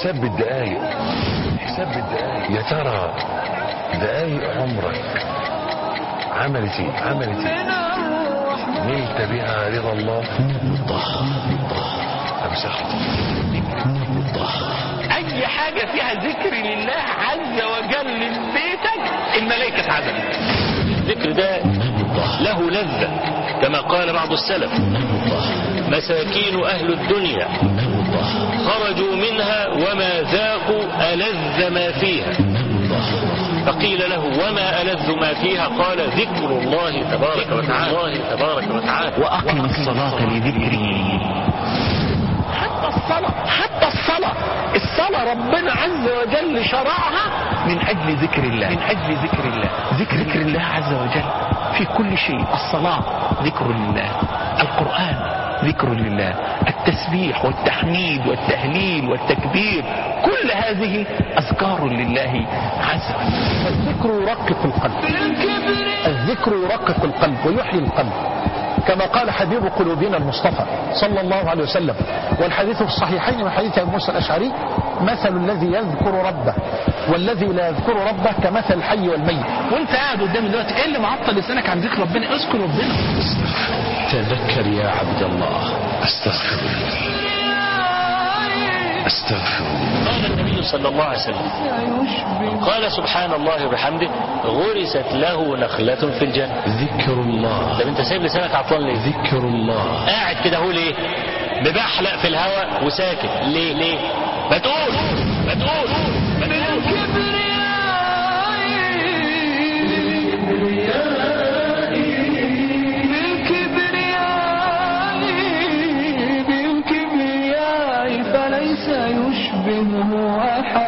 حساب بالدقايق، حساب بالدقايق. يا ترى دقايق عمرك عملت ايه؟ نلت بها رضا الله ام سخط؟ اي حاجة فيها ذكر لله عز وجل في بيتك الملائكة تعزلت. الذكر ده له لذة كما قال بعض السلف: مساكين اهل الدنيا خرجوا منها وما ذاقوا ألذ ما فيها. فقيل له: وما ألذ ما فيها؟ قال: ذكر الله تبارك وتعالى. وأقم الصلاة لذكري. حتى الصلاة ربنا عز وجل شرعها من أجل ذكر الله، ذكر الله عز وجل في كل شيء. الصلاة ذكر لله، القرآن ذكر لله، التسبيح والتحميد والتهليل والتكبير، كل هذه أذكار لله عز وجل. الذكر يرقق القلب، الذكر يرقق القلب ويحيي القلب، كما قال حبيب قلوبنا المصطفى صلى الله عليه وسلم. والحديث في الصحيحين من حديث أبي موسى الأشعري: مثل الذي يذكر ربه والذي لا يذكر ربه كمثل الحي والميت. وانت قاعد قدامي دلوقتي، ايه اللي معطل لسانك عن ذكر ربنا؟ اذكر ربنا. تذكر يا عبد الله. استغفر الله. قال النبي صلى الله عليه وسلم: قال سبحان الله وبحمده غرست له نخلة في الجنة. ذكر الله. طب انت سايب لسانك عطلان ليه؟ ذكر الله. قاعد كده هو ليه؟ ببحلق في الهواء وساكت ليه؟ ما تقول. فليس يشبهه أحد.